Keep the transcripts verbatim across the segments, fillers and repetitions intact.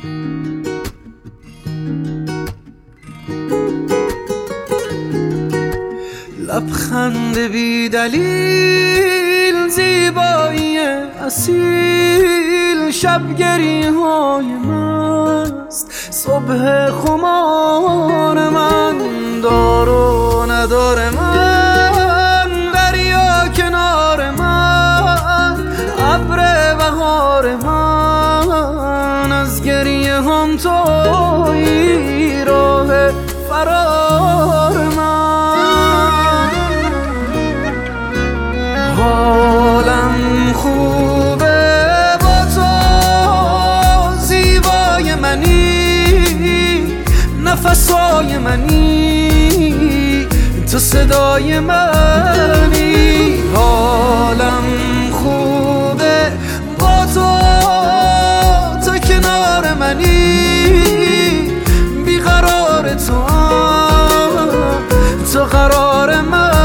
لبخند بی دلیل، زیبایی اصیل، شبگری های مست، صبح خمار من، دار و ندار من، دریا کنار من، ابر بهار من، از گریه هم تویی راه فرار من. حالم خوبه با تو، زیبای منی، نفسای منی، تو صدای منی. حالم خوبه با تو، تو کنار منی، بیقرار تو هم، تو قرار منی.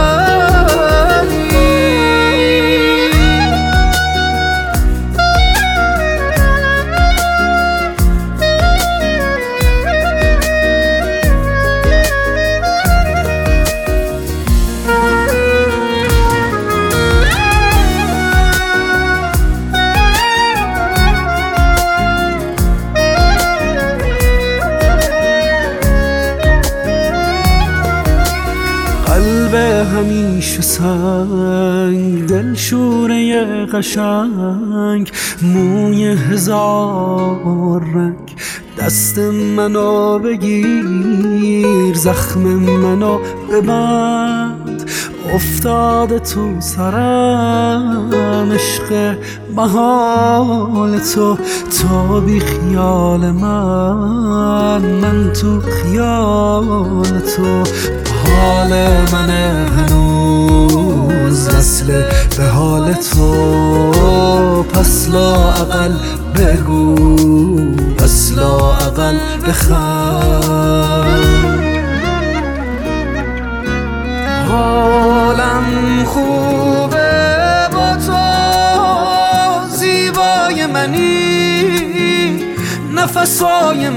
قلب همیشه سنگ، دل شوره قشنگ، موی هزار رنگ، دست منو بگیر، زخم منو ببند، افتاده تو سرم عشق محال تو، تو بی خیال من، من تو خیال تو. حال من هنوز وصله به حال تو، پس لااقل بگو، پس لااقل بخند. حالم خوبه با تو، زیبای منی، نفسای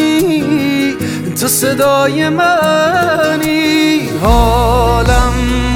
منی، تو صدای منی. حالم